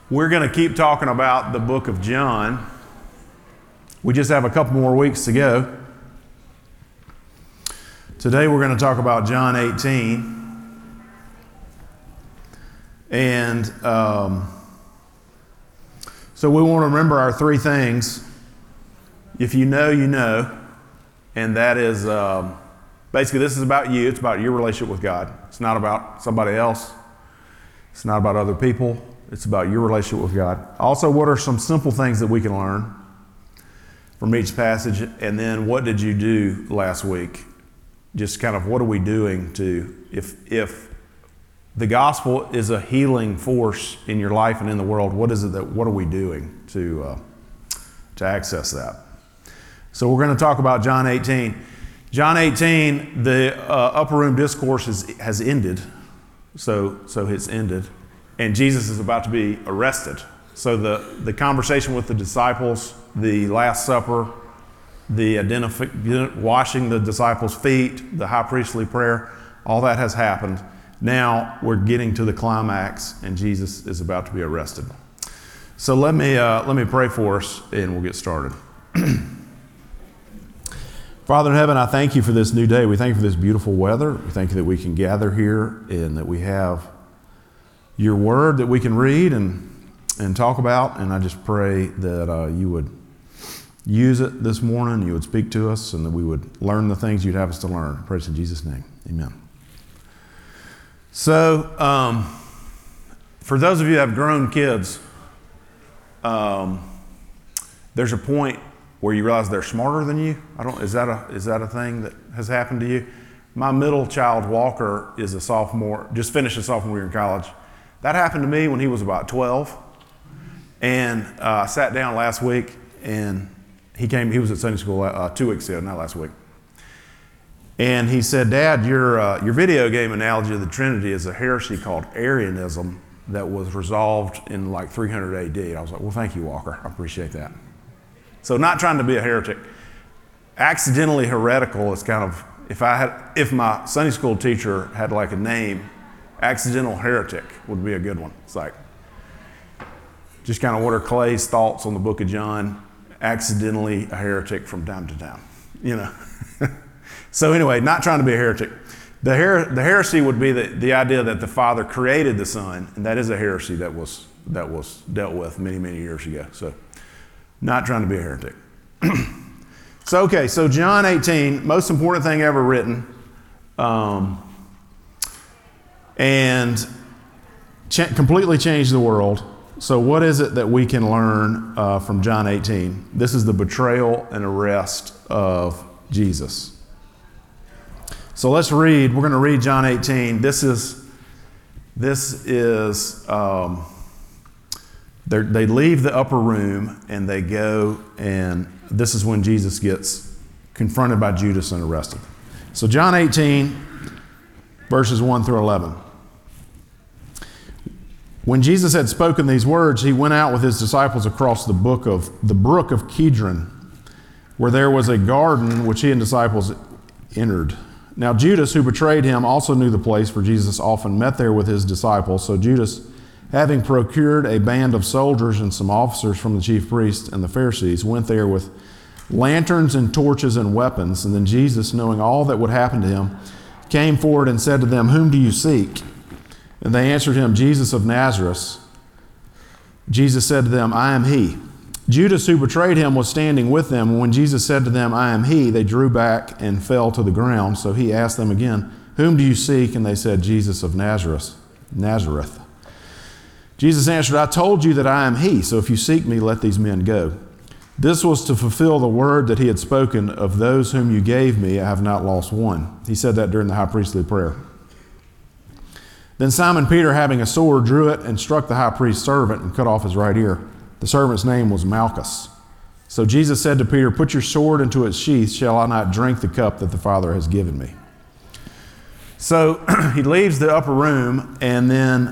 We're going to keep talking about the book of John. We just have a couple more weeks to go. Today we're going to talk about John 18. And so we want to remember our three things. If you know, you know. And that is, basically this is about you. It's about your relationship with God. It's not about somebody else. It's not about other people. It's about your relationship with God. Also, what are some simple things that we can learn from each passage? And then what did you do last week? Just kind of what are we doing to, if the gospel is a healing force in your life and in the world, what are we doing to access that? So we're going to talk about John 18. John 18, the upper room discourse has ended. So it's ended. And Jesus is about to be arrested. So the conversation with the disciples, the Last Supper, the washing the disciples' feet, the high priestly prayer, all that has happened. Now we're getting to the climax, and Jesus is about to be arrested. So let me pray for us, and we'll get started. Father in heaven, I thank you for this new day. We thank you for this beautiful weather. We thank you that we can gather here and that we have your word that we can read and talk about. And I just pray that you would use it this morning, you would speak to us, and that we would learn the things you'd have us to learn. I pray this in Jesus' name. Amen. So, for those of you that have grown kids, there's a point where you realize they're smarter than you. Is that a thing that has happened to you? My middle child, Walker, is a sophomore, just finished a sophomore year in college. That happened to me when he was about 12. And I sat down last week, and he was at Sunday school 2 weeks ago, not last week. And he said, Dad, your video game analogy of the Trinity is a heresy called Arianism that was resolved in like 300 AD. I was like, well, thank you, Walker. I appreciate that. So not trying to be a heretic. Accidentally heretical is kind of, if my Sunday school teacher had like a name, accidental heretic would be a good one. It's like, just kind of what are Clay's thoughts on the book of John? Accidentally a heretic from time to time, you know. So anyway, not trying to be a heretic. The heresy would be the idea that the Father created the Son, and that is a heresy that was dealt with many, many years ago. So not trying to be a heretic. So John 18, most important thing ever written. And completely changed the world. So what is it that we can learn from John 18? This is the betrayal and arrest of Jesus. So let's read. We're going to read John 18. This is they leave the upper room and they go, and this is when Jesus gets confronted by Judas and arrested. So John 18, verses 1 through 11. When Jesus had spoken these words, he went out with his disciples across the brook of Kidron, where there was a garden which he and disciples entered. Now Judas, who betrayed him, also knew the place, for Jesus often met there with his disciples. So Judas, having procured a band of soldiers and some officers from the chief priests and the Pharisees, went there with lanterns and torches and weapons. And then Jesus, knowing all that would happen to him, came forward and said to them, "Whom do you seek?" And they answered him, "Jesus of Nazareth." Jesus said to them, "I am he." Judas, who betrayed him, was standing with them. And when Jesus said to them, "I am he," they drew back and fell to the ground. So he asked them again, "Whom do you seek?" And they said, "Jesus of Nazareth." Jesus answered, "I told you that I am he. So if you seek me, let these men go." This was to fulfill the word that he had spoken, "Of those whom you gave me, I have not lost one." He said that during the high priestly prayer. Then Simon Peter, having a sword, drew it and struck the high priest's servant and cut off his right ear. The servant's name was Malchus. So Jesus said to Peter, "Put your sword into its sheath. Shall I not drink the cup that the Father has given me?" So he leaves the upper room, and then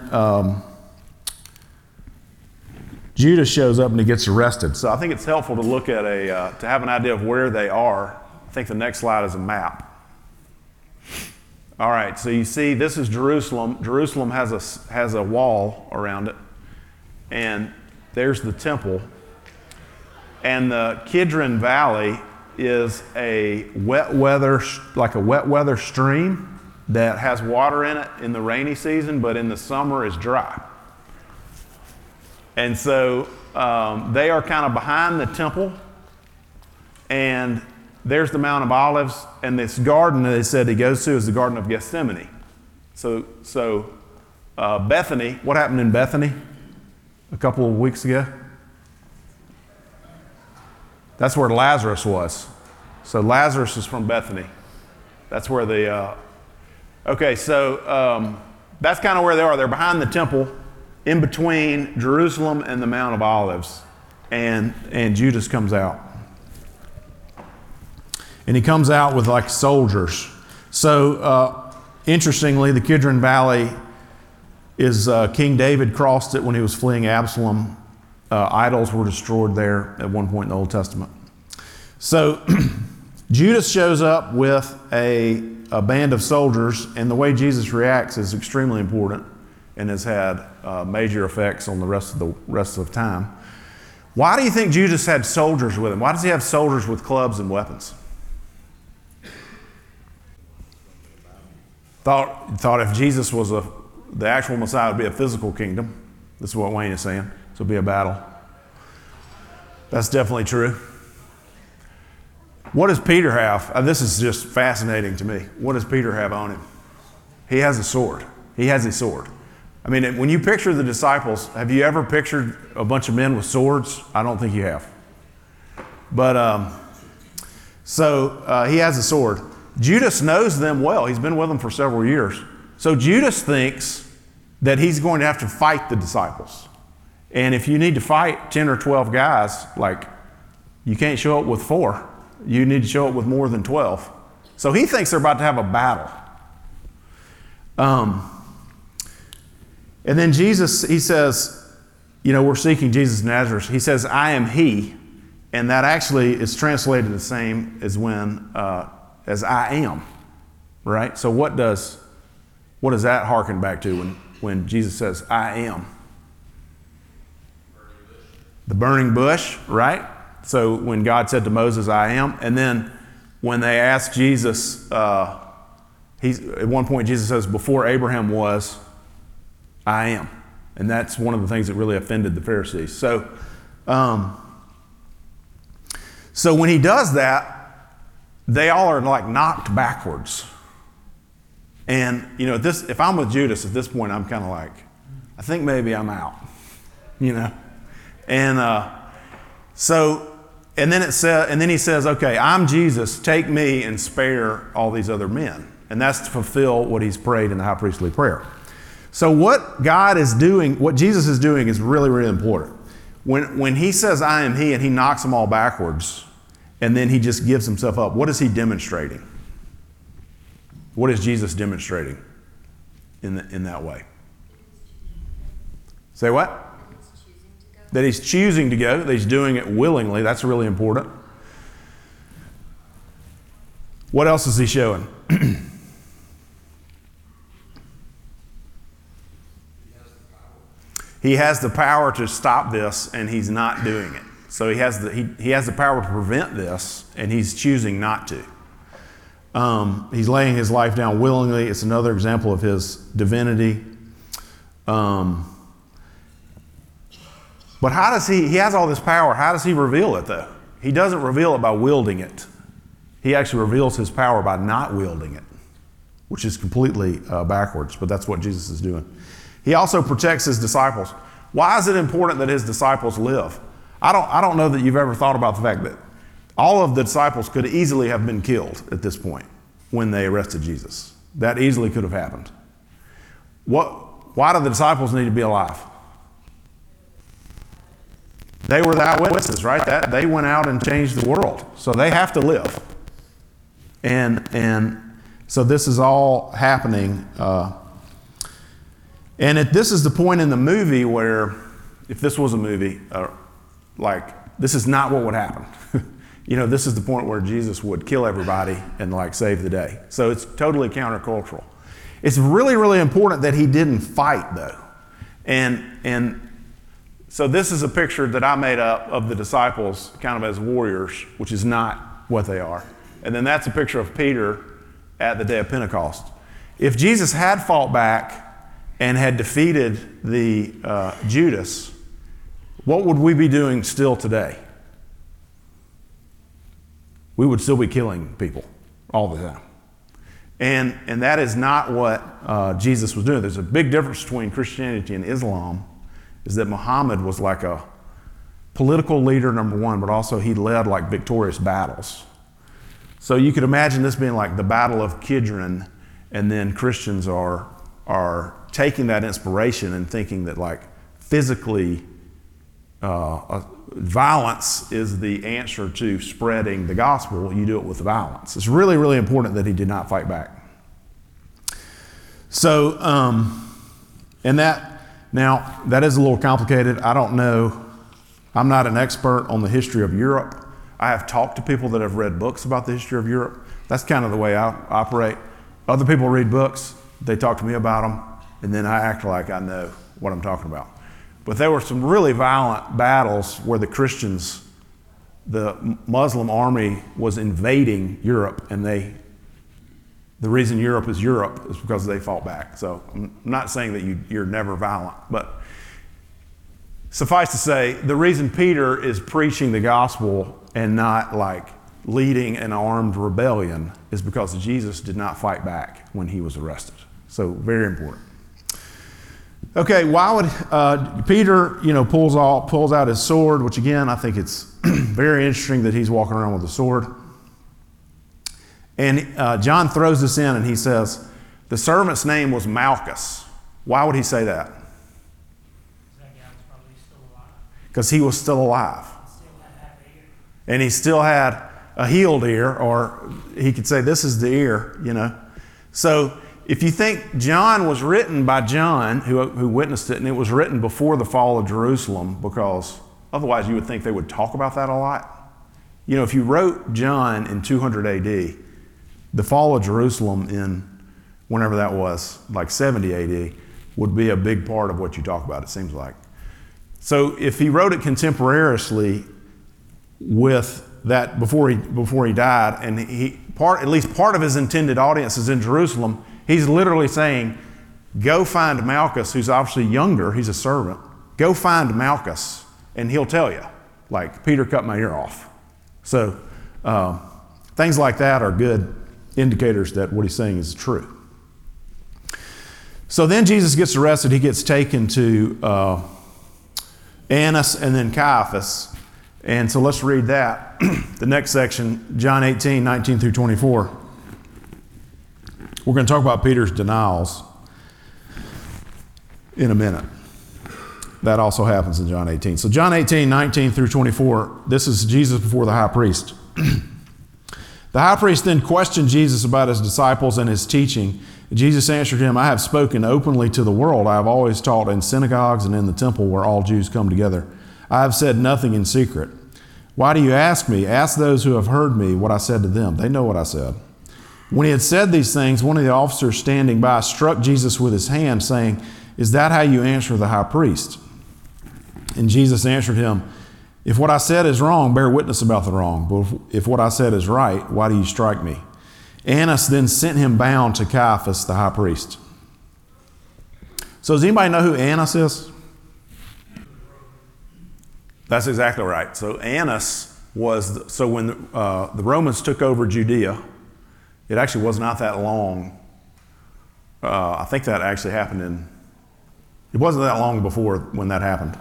Judas shows up and he gets arrested. So I think it's helpful to look at to have an idea of where they are. I think the next slide is a map. All right, so you see this is Jerusalem. Jerusalem has a wall around it. and there's the temple. And the Kidron Valley is a wet weather stream that has water in it in the rainy season, but in the summer is dry. And so they are kind of behind the temple, and there's the Mount of Olives, and this garden that they said he goes to is the Garden of Gethsemane. So Bethany, what happened in Bethany a couple of weeks ago? That's where Lazarus was. So Lazarus is from Bethany. That's where that's kind of where they are. They're behind the temple, in between Jerusalem and the Mount of Olives. And Judas comes out. And he comes out with like soldiers. So interestingly, the Kidron Valley is King David crossed it when he was fleeing Absalom. Idols were destroyed there at one point in the Old Testament. So Judas shows up with a band of soldiers, and the way Jesus reacts is extremely important and has had major effects on the rest of time. Why do you think Judas had soldiers with him? Why does he have soldiers with clubs and weapons? Thought if Jesus was the actual Messiah, it would be a physical kingdom. This is what Wayne is saying. So it'll be a battle. That's definitely true. What does Peter have? This is just fascinating to me. What does Peter have on him? He has a sword. He has a sword. I mean, when you picture the disciples, have you ever pictured a bunch of men with swords? I don't think you have. But he has a sword. Judas knows them well. He's been with them for several years. So Judas thinks that he's going to have to fight the disciples. And if you need to fight 10 or 12 guys, like, you can't show up with 4. You need to show up with more than 12. So he thinks they're about to have a battle. And then Jesus, he says, we're seeking Jesus of Nazareth. He says, I am he. And that actually is translated the same as as I am, right? So what does that harken back to when Jesus says, I am? The burning bush, right? So when God said to Moses, I am, and then when they asked Jesus, at one point Jesus says, before Abraham was, I am. And that's one of the things that really offended the Pharisees. So when he does that, they all are like knocked backwards. And, if I'm with Judas at this point, I'm kind of like, I think maybe I'm out, And and then he says, okay, I'm Jesus, take me and spare all these other men. And that's to fulfill what he's prayed in the high priestly prayer. So what God is doing, what Jesus is doing is really, really important. When he says, I am he, and he knocks them all backwards, and then he just gives himself up, what is he demonstrating? What is Jesus demonstrating in that way? Say what? That he's choosing to go, that he's doing it willingly. That's really important. What else is he showing? He has the power to stop this, and he's not doing it. So he has the power to prevent this, and he's choosing not to. He's laying his life down willingly. It's another example of his divinity. But how does he has all this power, how does he reveal it though? He doesn't reveal it by wielding it. He actually reveals his power by not wielding it, which is completely backwards, but that's what Jesus is doing. He also protects his disciples. Why is it important that his disciples live? I don't know that you've ever thought about the fact that all of the disciples could easily have been killed at this point when they arrested Jesus. That easily could have happened. Why do the disciples need to be alive? They were the eyewitnesses, right? They went out and changed the world. So they have to live. And so this is all happening. This is the point in the movie where, if this was a movie, this is not what would happen. This is the point where Jesus would kill everybody and save the day. So it's totally countercultural. It's really, really important that he didn't fight though. And So this is a picture that I made up of the disciples kind of as warriors, which is not what they are. And then that's a picture of Peter at the day of Pentecost. If Jesus had fought back and had defeated the Judas, what would we be doing still today? We would still be killing people all the time. And that is not what Jesus was doing. There's a big difference between Christianity and Islam, is that Muhammad was like a political leader, number one, but also he led like victorious battles. So you could imagine this being like the Battle of Kidron, and then Christians are taking that inspiration and thinking that like physically violence is the answer to spreading the gospel. You do it with violence. It's really, really important that he did not fight back. So, and that, now, that is a little complicated. I don't know. I'm not an expert on the history of Europe. I have talked to people that have read books about the history of Europe. That's kind of the way I operate. Other people read books, they talk to me about them, and then I act like I know what I'm talking about. But there were some really violent battles where the Christians, the Muslim army was invading Europe, and the reason Europe is because they fought back. So I'm not saying that you're never violent, but suffice to say, the reason Peter is preaching the gospel and not like leading an armed rebellion is because Jesus did not fight back when he was arrested. So very important. Okay, why would Peter, pulls out his sword, which again, I think it's very interesting that he's walking around with a sword. And John throws this in and he says, the servant's name was Malchus. Why would he say that? Because he was still alive. And he still had a healed ear, or he could say, this is the ear, So if you think John was written by John, who witnessed it, and it was written before the fall of Jerusalem, because otherwise you would think they would talk about that a lot. If you wrote John in 200 AD, the fall of Jerusalem in whenever that was, like 70 AD, would be a big part of what you talk about, it seems like. So if he wrote it contemporaneously with that before he died, and at least part of his intended audience is in Jerusalem, he's literally saying, go find Malchus, who's obviously younger, he's a servant. Go find Malchus, and he'll tell you, like, Peter cut my ear off. So things like that are good indicators that what he's saying is true. So then Jesus gets arrested. He gets taken to Annas and then Caiaphas. And so let's read that. The next section, John 18, 19 through 24. We're going to talk about Peter's denials in a minute. That also happens in John 18. So John 18, 19 through 24, this is Jesus before the high priest. The high priest then questioned Jesus about his disciples and his teaching. Jesus answered him, I have spoken openly to the world. I have always taught in synagogues and in the temple where all Jews come together. I have said nothing in secret. Why do you ask me? Ask those who have heard me what I said to them. They know what I said. When he had said these things, one of the officers standing by struck Jesus with his hand, saying, is that how you answer the high priest? And Jesus answered him, if what I said is wrong, bear witness about the wrong. But if what I said is right, why do you strike me? Annas then sent him bound to Caiaphas, the high priest. So does anybody know who Annas is? That's exactly right. So Annas was, so when the Romans took over Judea, it actually was not that long. I think that actually happened it wasn't that long before when that happened.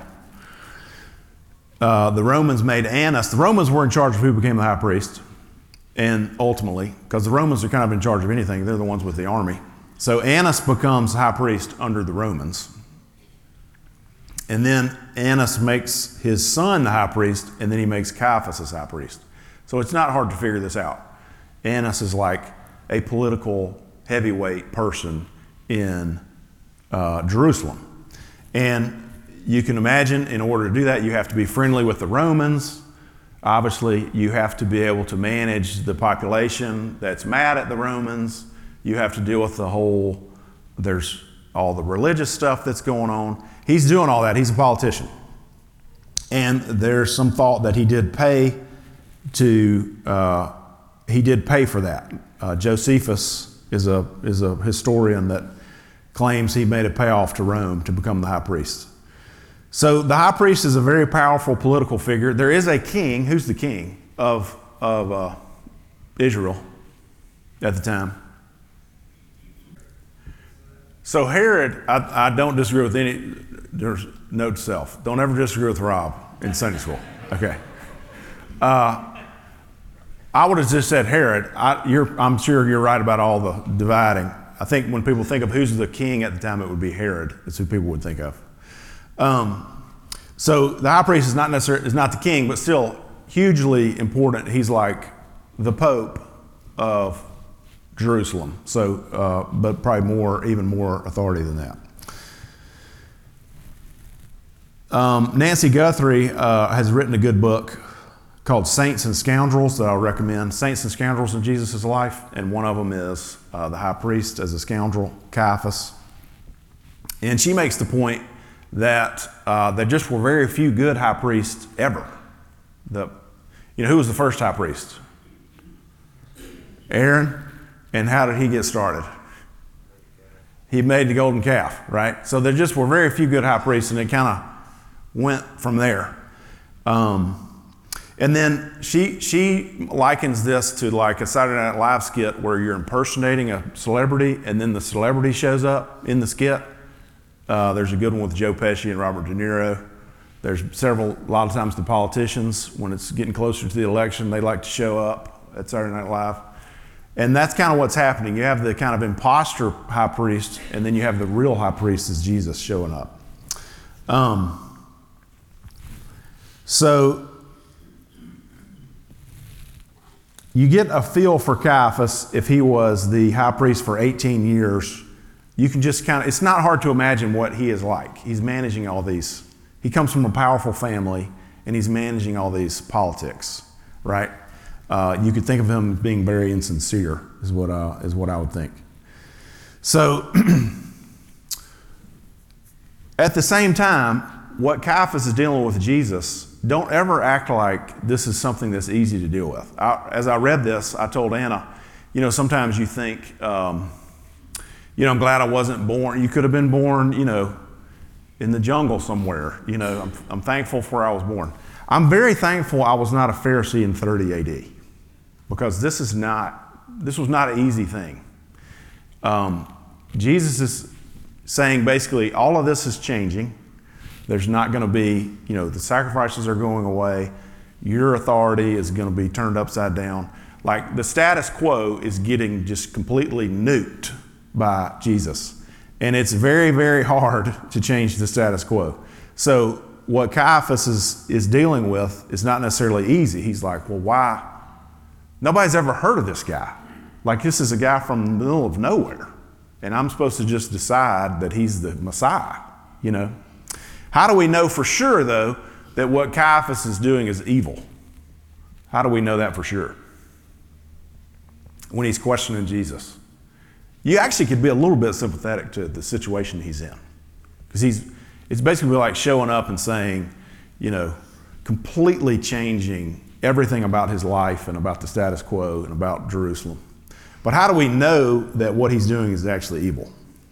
The Romans made Annas, the Romans were in charge of who became the high priest, and ultimately, because the Romans are kind of in charge of anything, they're the ones with the army. So Annas becomes high priest under the Romans. And then Annas makes his son the high priest, and then he makes Caiaphas his high priest. So it's not hard to figure this out. Annas is like a political heavyweight person in Jerusalem. And you can imagine, in order to do that, you have to be friendly with the Romans. Obviously, you have to be able to manage the population that's mad at the Romans. You have to deal with there's all the religious stuff that's going on. He's doing all that. He's a politician. And there's some thought that he did pay for that. Josephus is a historian that claims he made a payoff to Rome to become the high priest. So the high priest is a very powerful political figure. There is a king. Who's the king of Israel at the time? So Herod, I don't disagree with any. There's note to self. Don't ever disagree with Rob in Sunday school. Okay. I would have just said Herod. I'm sure you're right about all the dividing. I think when people think of who's the king at the time, it would be Herod. That's who people would think of. So the high priest is not the king, but still hugely important. He's like the Pope of Jerusalem. So, but probably even more authority than that. Nancy Guthrie has written a good book called Saints and Scoundrels that I'll recommend. Saints and Scoundrels in Jesus' life, and one of them is the high priest as a scoundrel, Caiaphas. And she makes the point that there just were very few good high priests ever. Who was the first high priest? Aaron. And how did he get started? He made the golden calf, right? So there just were very few good high priests, and it kind of went from there. And then she likens this to like a Saturday Night Live skit where you're impersonating a celebrity, and then the celebrity shows up in the skit. There's a good one with Joe Pesci and Robert De Niro. There's a lot of times the politicians, when it's getting closer to the election, they like to show up at Saturday Night Live. And that's kind of what's happening. You have the kind of imposter high priest, and then you have the real high priest as Jesus showing up. So you get a feel for Caiaphas if he was the high priest for 18 years. You can just it's not hard to imagine what he is like. He's managing all these. He comes from a powerful family, and he's managing all these politics, right? You could think of him being very insincere, is what I would think. So, at the same time, what Caiaphas is dealing with Jesus, don't ever act like this is something that's easy to deal with. As I read this, I told Anna, sometimes you think, I'm glad I wasn't born. You could have been born, in the jungle somewhere. I'm thankful for where I was born. I'm very thankful I was not a Pharisee in 30 AD. Because this was not an easy thing. Jesus is saying basically all of this is changing. There's not going to be, the sacrifices are going away. Your authority is going to be turned upside down. Like the status quo is getting just completely nuked by Jesus. And it's very, very hard to change the status quo. So what Caiaphas is dealing with is not necessarily easy. He's like, well, why? Nobody's ever heard of this guy. Like, this is a guy from the middle of nowhere. And I'm supposed to just decide that he's the Messiah, How do we know for sure, though, that what Caiaphas is doing is evil? How do we know that for sure? When he's questioning Jesus. You actually could be a little bit sympathetic to the situation he's in. Because it's basically like showing up and saying, completely changing everything about his life and about the status quo and about Jerusalem. But how do we know that what he's doing is actually evil?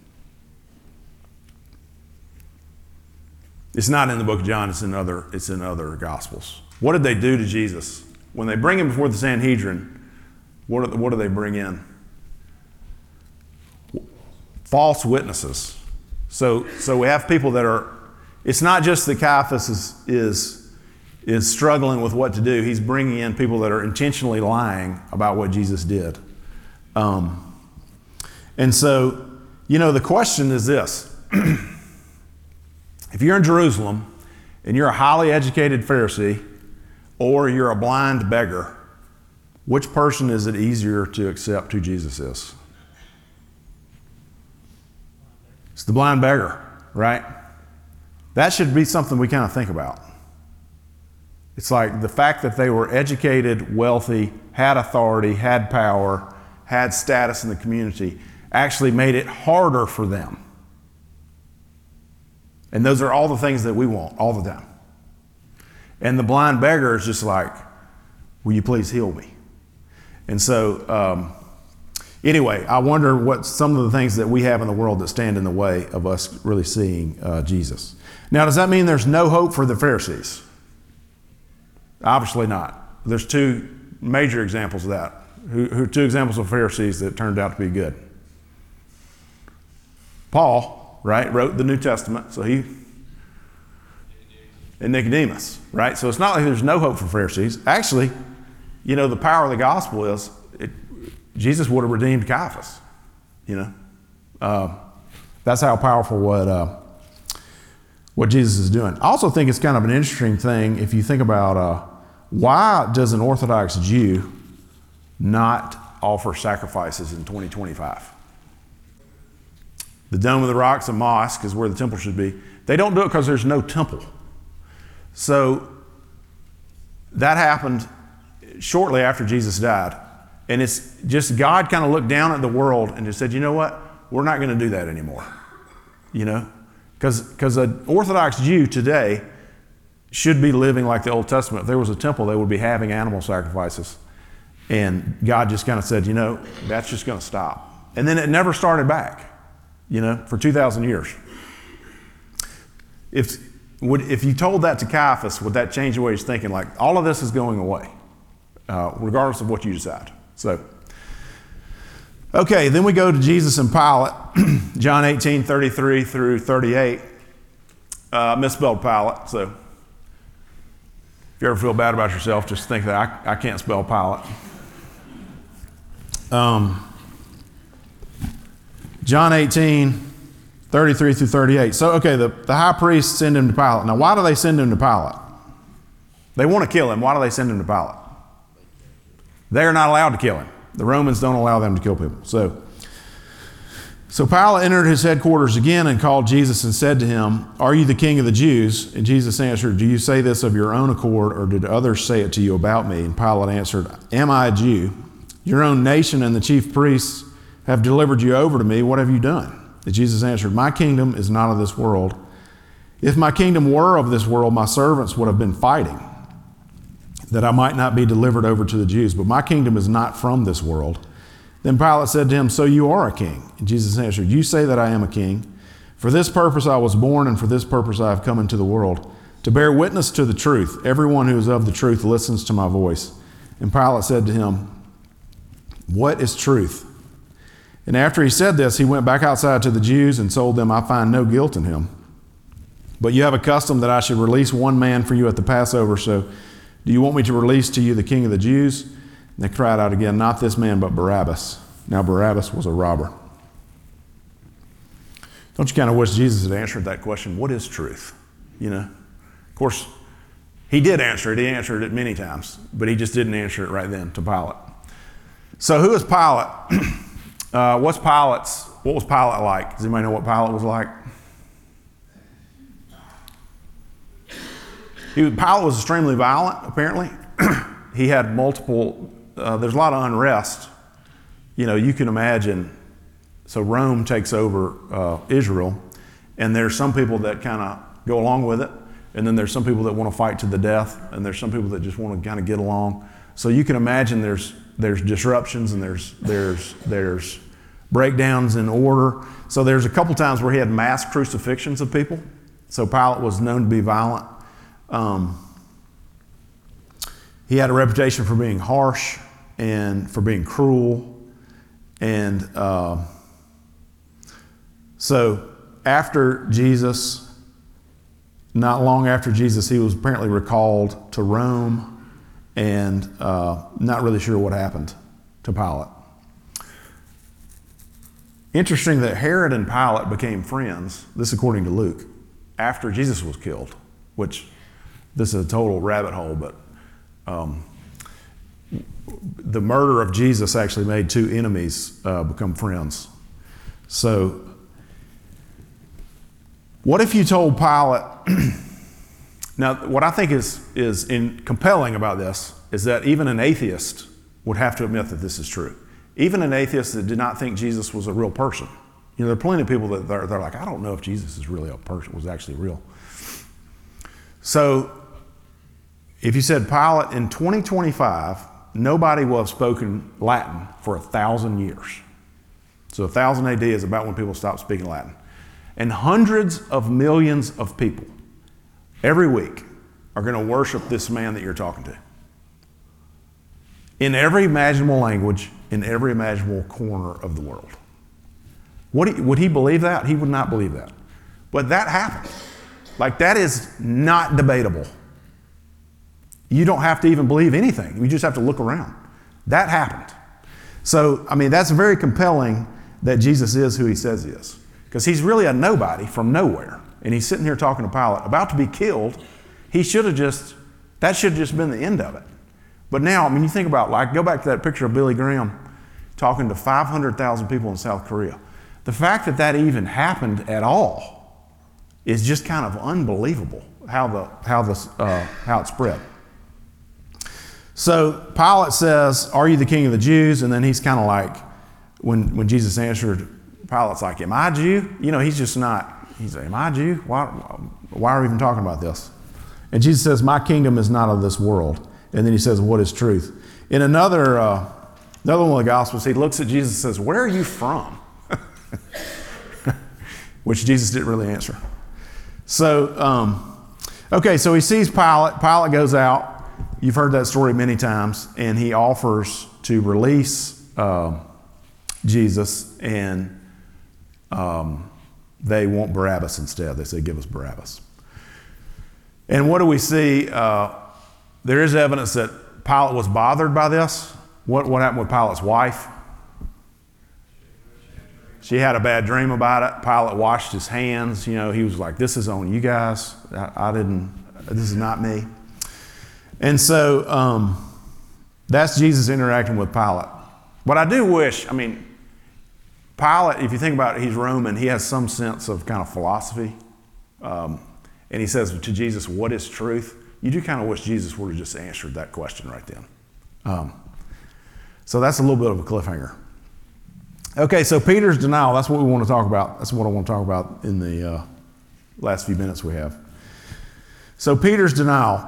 It's not in the book of John, it's in other Gospels. What did they do to Jesus? When they bring him before the Sanhedrin, what do they bring in? False witnesses. So we have people that are, it's not just that Caiaphas is struggling with what to do. He's bringing in people that are intentionally lying about what Jesus did. And so, the question is this. If you're in Jerusalem and you're a highly educated Pharisee or you're a blind beggar, which person is it easier to accept who Jesus is? It's the blind beggar, right? That should be something we kind of think about. It's like the fact that they were educated, wealthy, had authority, had power, had status in the community, actually made it harder for them. And those are all the things that we want all the time. And the blind beggar is just like, will you please heal me? And so, anyway, I wonder what some of the things that we have in the world that stand in the way of us really seeing Jesus. Now, does that mean there's no hope for the Pharisees? Obviously not. There's two major examples of that. Who are two examples of Pharisees that turned out to be good? Paul, right, wrote the New Testament, so he, and Nicodemus, right? So it's not like there's no hope for Pharisees. Actually, you know, the power of the gospel is Jesus would have redeemed Caiaphas, you know. That's how powerful what Jesus is doing. I also think it's kind of an interesting thing if you think about why does an Orthodox Jew not offer sacrifices in 2025? The Dome of the Rock's a mosque, is where the temple should be. They don't do it because there's no temple. So that happened shortly after Jesus died. And it's just God kind of looked down at the world and just said, you know what? We're not going to do that anymore. You know? Because an Orthodox Jew today should be living like the Old Testament. If there was a temple, they would be having animal sacrifices. And God just kind of said, you know, that's just going to stop. And then it never started back, you know, for 2,000 years. If you told that to Caiaphas, would that change the way he's thinking? Like, all of this is going away, regardless of what you decide. So, okay, then we go to Jesus and Pilate, John 18, 33 through 38. Misspelled Pilate, so if you ever feel bad about yourself, just think that I can't spell Pilate. John 18, 33 through 38. So, okay, the high priest send him to Pilate. Now, why do they send him to Pilate? They want to kill him. Why do they send him to Pilate? They're not allowed to kill him. The Romans don't allow them to kill people. So Pilate entered his headquarters again and called Jesus and said to him, "Are you the king of the Jews?" And Jesus answered, "Do you say this of your own accord, or did others say it to you about me?" And Pilate answered, "Am I a Jew? Your own nation and the chief priests have delivered you over to me. What have you done?" And Jesus answered, "My kingdom is not of this world. If my kingdom were of this world, my servants would have been fighting, that I might not be delivered over to the Jews. But my kingdom is not from this world." Then Pilate said to him, "So you are a king?" And Jesus answered, "You say that I am a king. For this purpose I was born, and for this purpose I have come into the world, to bear witness to the truth. Everyone who is of the truth listens to my voice." And Pilate said to him, "What is truth?" And after he said this, he went back outside to the Jews and told them, "I find no guilt in him. But you have a custom that I should release one man for you at the Passover, so do you want me to release to you the king of the Jews?" And they cried out again, "Not this man, but Barabbas." Now Barabbas was a robber. Don't you kind of wish Jesus had answered that question? What is truth? You know, of course, he did answer it. He answered it many times, but he just didn't answer it right then to Pilate. So who is Pilate? What was Pilate like? Does anybody know what Pilate was like? Pilate was extremely violent, apparently. He had multiple, there's a lot of unrest. You know, you can imagine, so Rome takes over Israel, and there's some people that kind of go along with it, and then there's some people that want to fight to the death, and there's some people that just want to kind of get along. So you can imagine there's disruptions, and there's breakdowns in order. So there's a couple times where he had mass crucifixions of people. So Pilate was known to be violent. He had a reputation for being harsh and for being cruel. And so after Jesus, not long after Jesus, he was apparently recalled to Rome, and not really sure what happened to Pilate. Interesting that Herod and Pilate became friends, this according to Luke, after Jesus was killed, which this is a total rabbit hole, but the murder of Jesus actually made two enemies become friends. So, what if you told Pilate, now what I think is compelling about this is that even an atheist would have to admit that this is true. Even an atheist that did not think Jesus was a real person. You know, there are plenty of people that they're like, I don't know if Jesus is really a person, was actually real. So, If you said, Pilate, in 2025, nobody will have spoken Latin for 1,000 years. So 1000 AD is about when people stopped speaking Latin. And hundreds of millions of people every week are going to worship this man that you're talking to. In every imaginable language, in every imaginable corner of the world. Would he believe that? He would not believe that. But that happened. Like, that is not debatable. You don't have to even believe anything. You just have to look around. That happened. So, I mean, that's very compelling that Jesus is who he says he is. Because he's really a nobody from nowhere. And he's sitting here talking to Pilate, about to be killed. That should have just been the end of it. But now, I mean, you think about, like, go back to that picture of Billy Graham talking to 500,000 people in South Korea. The fact that that even happened at all is just kind of unbelievable how it spread. So Pilate says, "Are you the king of the Jews?" And then he's kind of like, when Jesus answered, Pilate's like, "Am I a Jew?" You know, he's just not. He's like, "Am I a Jew? Why are we even talking about this?" And Jesus says, "My kingdom is not of this world." And then he says, "What is truth?" In another one of the Gospels, he looks at Jesus and says, "Where are you from?" Which Jesus didn't really answer. So, okay, so he sees Pilate. Pilate goes out. You've heard that story many times. And he offers to release Jesus, and they want Barabbas instead. They say, "Give us Barabbas." And what do we see? There is evidence that Pilate was bothered by this. What happened with Pilate's wife? She had a bad dream about it. Pilate washed his hands. You know, he was like, "This is on you guys. This is not me." And so that's Jesus interacting with Pilate. But I do wish, I mean, Pilate, if you think about it, he's Roman. He has some sense of kind of philosophy. And he says to Jesus, "What is truth?" You do kind of wish Jesus would have just answered that question right then. So that's a little bit of a cliffhanger. Okay, so Peter's denial, that's what we want to talk about. That's what I want to talk about in the last few minutes we have. So Peter's denial.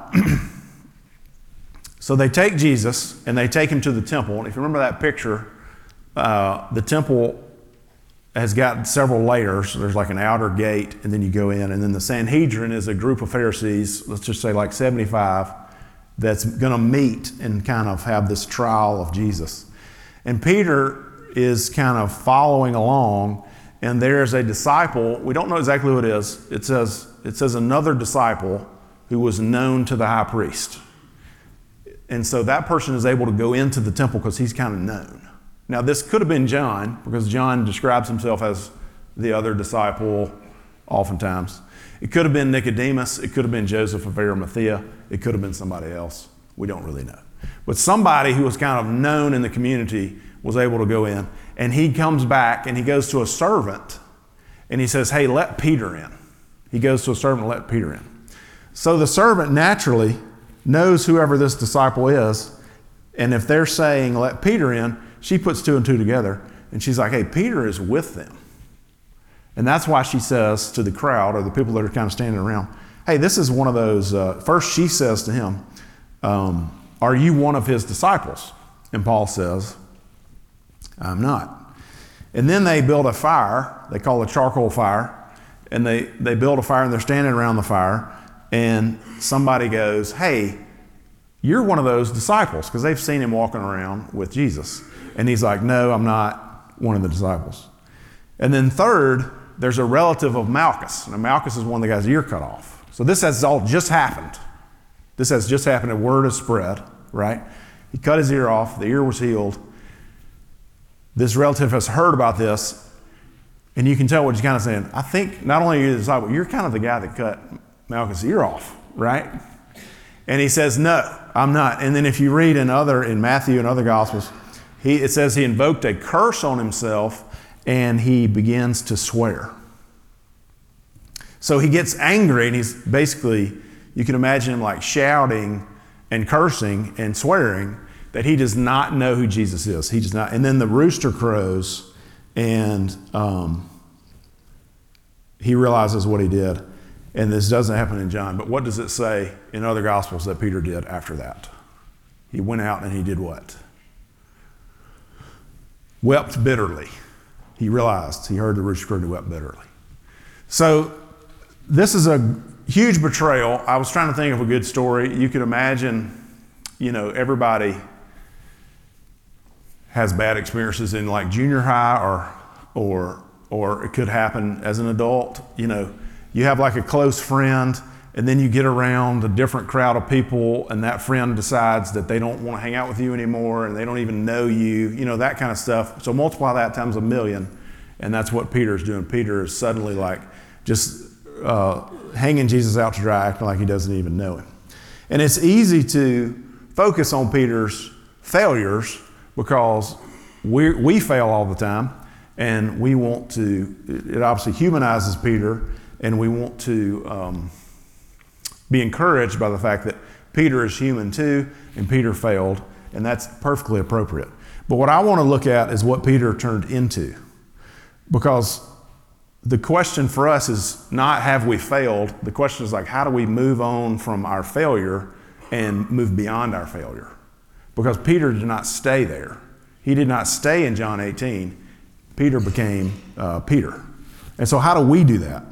So they take Jesus and they take him to the temple. And if you remember that picture, the temple has got several layers. There's like an outer gate, and then you go in. And then the Sanhedrin is a group of Pharisees, let's just say like 75, that's going to meet and kind of have this trial of Jesus. And Peter is kind of following along, and there's a disciple. We don't know exactly who it is. It says another disciple who was known to the high priest. And so that person is able to go into the temple because he's kind of known. Now, this could have been John, because John describes himself as the other disciple oftentimes. It could have been Nicodemus. It could have been Joseph of Arimathea. It could have been somebody else. We don't really know. But somebody who was kind of known in the community was able to go in. And he comes back and he goes to a servant and he says, "Hey, let Peter in." He goes to a servant and let Peter in. So the servant naturally knows whoever this disciple is. And if they're saying, "Let Peter in," she puts two and two together. And she's like, "Hey, Peter is with them." And that's why she says to the crowd, or the people that are kind of standing around, "Hey, this is one of those," first she says to him, "Are you one of his disciples?" And Paul says, "I'm not." And then they build a fire. They call it a charcoal fire. And they build a fire, and they're standing around the fire. And somebody goes, "Hey, you're one of those disciples," because they've seen him walking around with Jesus. And he's like, "No, I'm not one of the disciples." And then third, there's a relative of Malchus. Now, Malchus is one of the guy's ear cut off. So this has all just happened. This has just happened. A word has spread, right? He cut his ear off. The ear was healed. This relative has heard about this. And you can tell what he's kind of saying. "I think not only are you the disciple, you're kind of the guy that cut Malchus' ear off, right?" And he says, "No, I'm not." And then if you read in Matthew and other Gospels, it says he invoked a curse on himself and he begins to swear. So he gets angry, and he's basically, you can imagine him like shouting and cursing and swearing that he does not know who Jesus is. He does not. And then the rooster crows, and he realizes what he did. And this doesn't happen in John, but what does it say in other Gospels that Peter did after that? He went out and he did what? Wept bitterly. He realized, he heard the rooster crow and he wept bitterly. So this is a huge betrayal. I was trying to think of a good story. You could imagine, everybody has bad experiences in like junior high or it could happen as an adult. You have like a close friend and then you get around a different crowd of people and that friend decides that they don't want to hang out with you anymore and they don't even know you, that kind of stuff. So multiply that times 1,000,000 and that's what Peter's doing. Peter is suddenly like just hanging Jesus out to dry, acting like he doesn't even know him. And it's easy to focus on Peter's failures because we fail all the time and we want to, it obviously humanizes Peter and we want to be encouraged by the fact that Peter is human too and Peter failed, and that's perfectly appropriate. But what I want to look at is what Peter turned into, because the question for us is not have we failed, the question is like how do we move on from our failure and move beyond our failure? Because Peter did not stay there. He did not stay in John 18. Peter became Peter. And so how do we do that?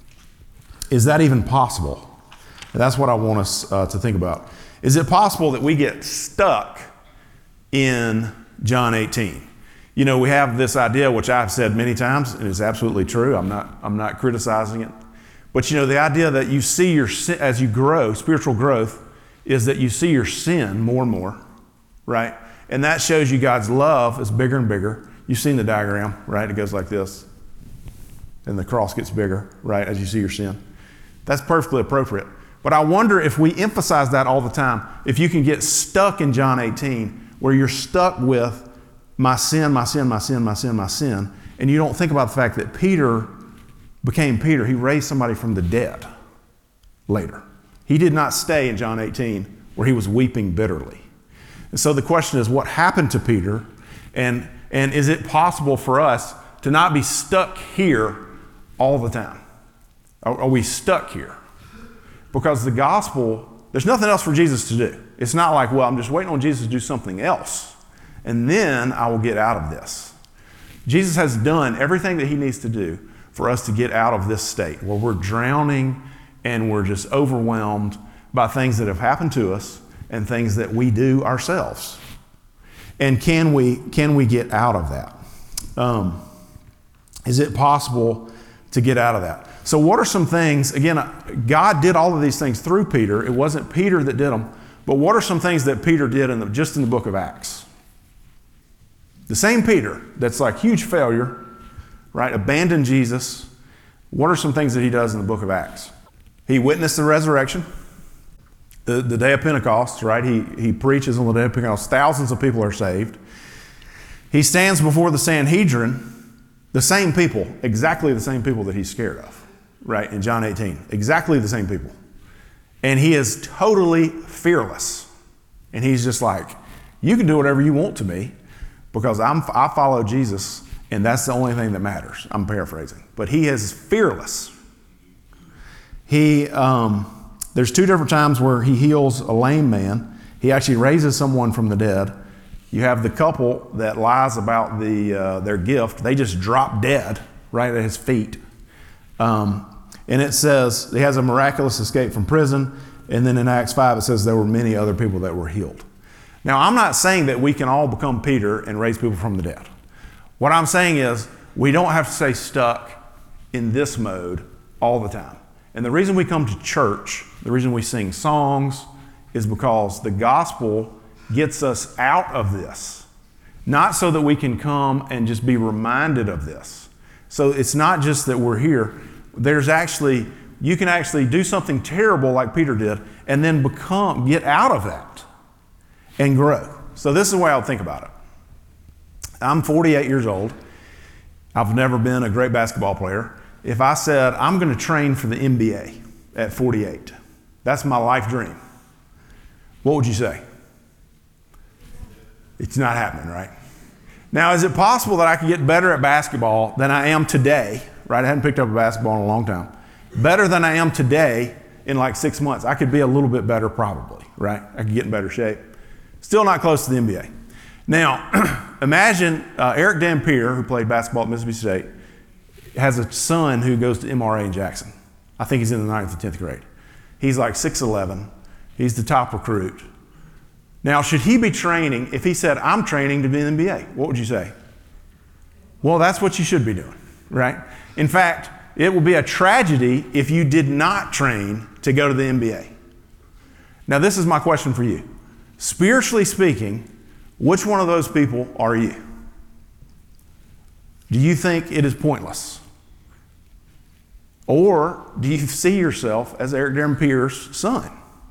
Is that even possible? And that's what I want us to think about. Is it possible that we get stuck in John 18? We have this idea, which I've said many times, and it's absolutely true. I'm not criticizing it. But the idea that you see your sin, as you grow, spiritual growth, is that you see your sin more and more, right? And that shows you God's love is bigger and bigger. You've seen the diagram, right? It goes like this. And the cross gets bigger, right, as you see your sin. That's perfectly appropriate. But I wonder if we emphasize that all the time, if you can get stuck in John 18, where you're stuck with my sin, my sin, my sin, my sin, my sin, and you don't think about the fact that Peter became Peter. He raised somebody from the dead later. He did not stay in John 18 where he was weeping bitterly. And so the question is, what happened to Peter? And is it possible for us to not be stuck here all the time? Are we stuck here? Because the gospel, there's nothing else for Jesus to do. It's not like, well, I'm just waiting on Jesus to do something else, and then I will get out of this. Jesus has done everything that he needs to do for us to get out of this state where we're drowning and we're just overwhelmed by things that have happened to us and things that we do ourselves. And can we get out of that? Is it possible to get out of that? So what are some things, again, God did all of these things through Peter. It wasn't Peter that did them, but what are some things that Peter did just in the book of Acts? The same Peter that's like huge failure, right? Abandoned Jesus. What are some things that he does in the book of Acts? He witnessed the resurrection, the day of Pentecost, right? He preaches on the day of Pentecost. Thousands of people are saved. He stands before the Sanhedrin, the same people, exactly the same people that he's scared of, right? In John 18, exactly the same people. And he is totally fearless. And he's just like, you can do whatever you want to me because I follow Jesus and that's the only thing that matters. I'm paraphrasing. But he is fearless. There's two different times where he heals a lame man. He actually raises someone from the dead. You have the couple that lies about their gift. They just drop dead right at his feet. And it says he has a miraculous escape from prison. And then in Acts 5, it says there were many other people that were healed. Now, I'm not saying that we can all become Peter and raise people from the dead. What I'm saying is we don't have to stay stuck in this mode all the time. And the reason we come to church, the reason we sing songs, is because the gospel gets us out of this. Not so that we can come and just be reminded of this. So it's not just that we're here. You can actually do something terrible like Peter did and then get out of that and grow. So this is the way I would think about it. I'm 48 years old. I've never been a great basketball player. If I said, I'm going to train for the NBA at 48, that's my life dream, what would you say? It's not happening, right? Now, is it possible that I could get better at basketball than I am today, right? I hadn't picked up a basketball in a long time. better than I am today in like 6 months. I could be a little bit better probably, right? I could get in better shape. Still not close to the NBA. Now, imagine Eric Dampier, who played basketball at Mississippi State, has a son who goes to MRA in Jackson. I think he's in the 9th or 10th grade. He's like 6'11". He's the top recruit. Now, should he be training, if he said, I'm training to be in the NBA, what would you say? Well, that's what you should be doing, right? In fact, it will be a tragedy if you did not train to go to the NBA. Now, this is my question for you. Spiritually speaking, which one of those people are you? Do you think it is pointless? Or do you see yourself as Eric Dampier's son?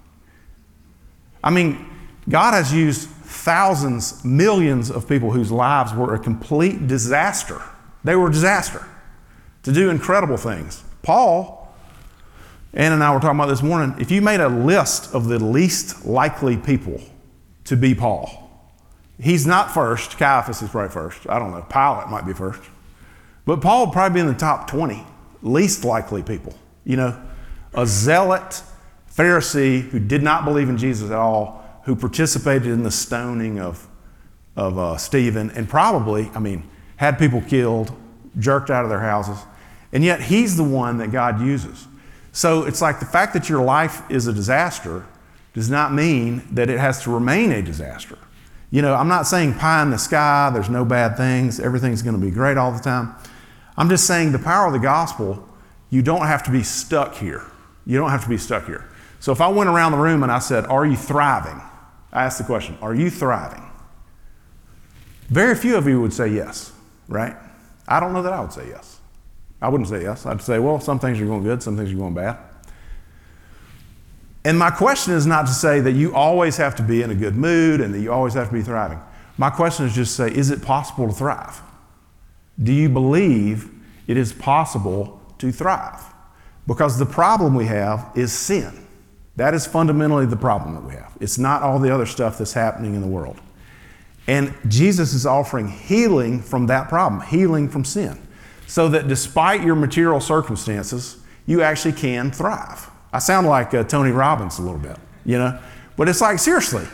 I mean, God has used thousands, millions of people whose lives were a complete disaster. They were a disaster to do incredible things. Paul, Ann and I were talking about this morning, if you made a list of the least likely people to be Paul, he's not first. Caiaphas is probably first. I don't know. Pilate might be first. But Paul would probably be in the top 20 least likely people. You know, a zealot Pharisee who did not believe in Jesus at all, who participated in the stoning of Stephen, and probably, had people killed, jerked out of their houses. And yet he's the one that God uses. So it's like the fact that your life is a disaster does not mean that it has to remain a disaster. You know, I'm not saying pie in the sky, there's no bad things, everything's going to be great all the time. I'm just saying the power of the gospel, you don't have to be stuck here. You don't have to be stuck here. So if I went around the room and I said, are you thriving? I asked the question, are you thriving? Very few of you would say yes, right? I don't know that I would say yes. I wouldn't say yes. I'd say, well, some things are going good, some things are going bad. And my question is not to say that you always have to be in a good mood and that you always have to be thriving. My question is just to say, is it possible to thrive? Do you believe it is possible to thrive? Because the problem we have is sin. That is fundamentally the problem that we have. It's not all the other stuff that's happening in the world. And Jesus is offering healing from that problem, healing from sin, so that despite your material circumstances, you actually can thrive. I sound like Tony Robbins a little bit, you know? But it's like, seriously,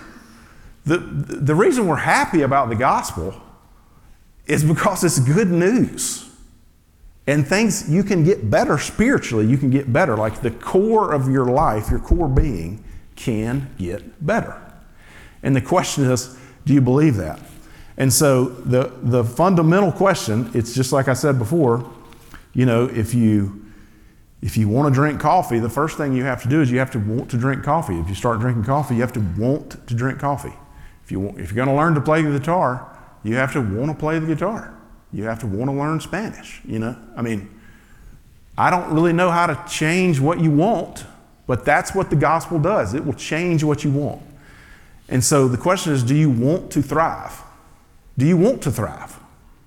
the reason we're happy about the gospel is because it's good news. And things, you can get better spiritually, you can get better. Like the core of your life, your core being can get better. And the question is, do you believe that? And so the fundamental question, it's just like I said before, you know, if you want to drink coffee, the first thing you have to do is you have to want to drink coffee. If you start drinking coffee, you have to want to drink coffee. If you're going to learn to play the guitar, you have to want to play the guitar. You have to want to learn Spanish, you know? I don't really know how to change what you want, but that's what the gospel does. It will change what you want. And so the question is, do you want to thrive? Do you want to thrive?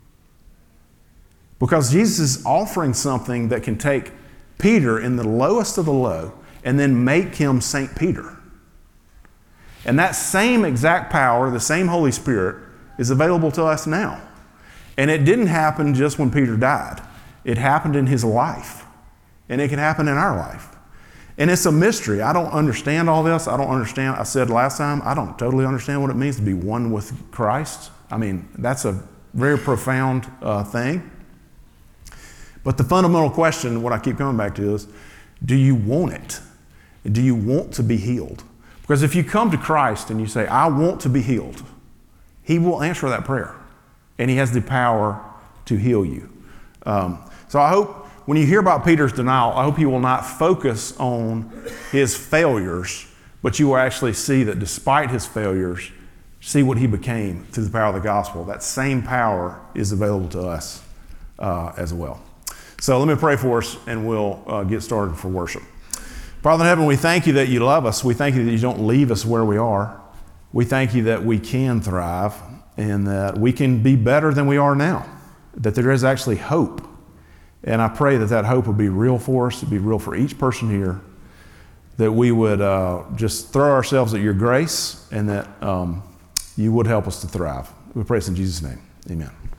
Because Jesus is offering something that can take Peter in the lowest of the low and then make him St. Peter. And that same exact power, the same Holy Spirit, is available to us now. And it didn't happen just when Peter died. It happened in his life. And it can happen in our life. And it's a mystery. I don't understand all this. I said last time, I don't totally understand what it means to be one with Christ. That's a very profound thing. But the fundamental question, what I keep coming back to is, do you want it? Do you want to be healed? Because if you come to Christ and you say, I want to be healed, He will answer that prayer. And He has the power to heal you. So I hope when you hear about Peter's denial, I hope you will not focus on his failures, but you will actually see that despite his failures, see what he became through the power of the gospel. That same power is available to us as well. So let me pray for us and we'll get started for worship. Father in heaven, we thank you that you love us. We thank you that you don't leave us where we are. We thank you that we can thrive and that we can be better than we are now, that there is actually hope. And I pray that that hope would be real for us, to be real for each person here, that we would just throw ourselves at your grace and that you would help us to thrive. We pray this in Jesus' name. Amen.